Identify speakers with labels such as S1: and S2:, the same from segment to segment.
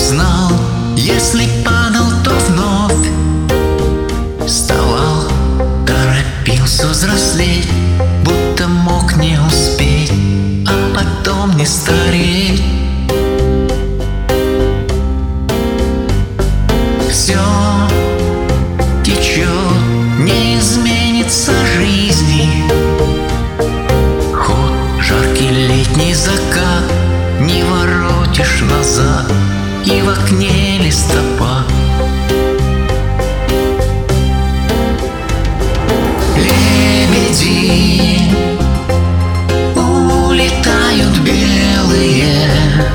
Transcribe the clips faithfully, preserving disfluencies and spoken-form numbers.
S1: знал, если падал, то вновь вставал, торопился взрослеть, будто мог не успеть, а потом не стареть. Все течет, не изменится жизни. Ход, жаркий летний закат, не воротишь назад, и в окне листопад. Лебеди улетают белые,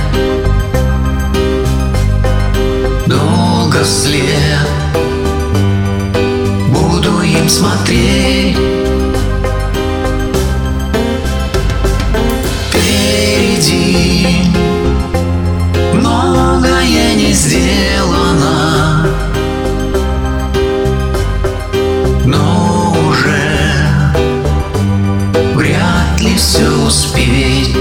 S1: долго вслед буду им смотреть. Впереди многое не сделано, но уже вряд ли все успеть.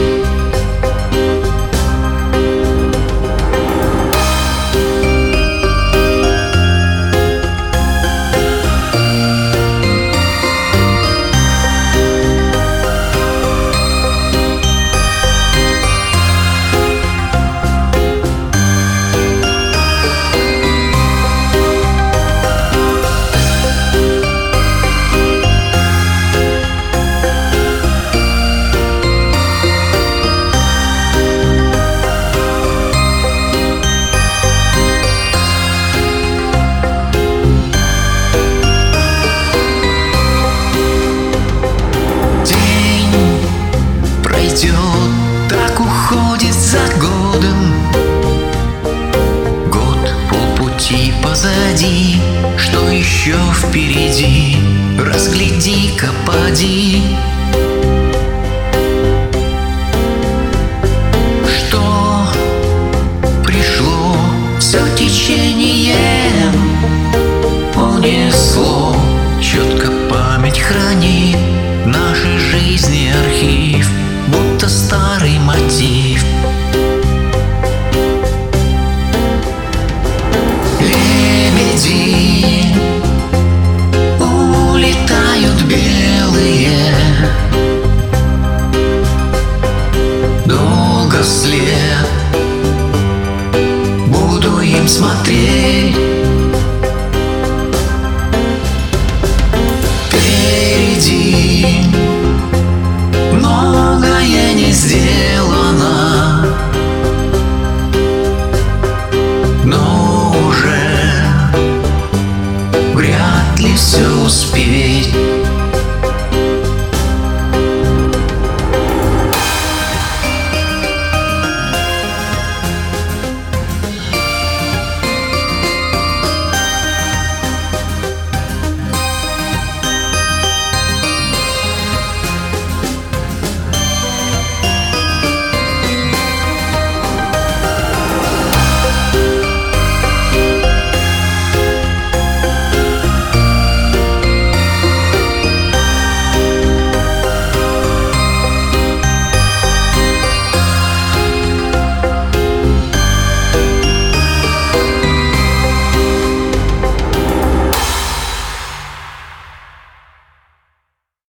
S1: Так уходит за годом, год, полпути позади, что еще впереди, разгляди-ка, поди. Что пришло, все течением унесло, четко память хранит нашей жизни архив, будто старый мотив. Лебеди улетают белые, долго вслед буду им смотреть.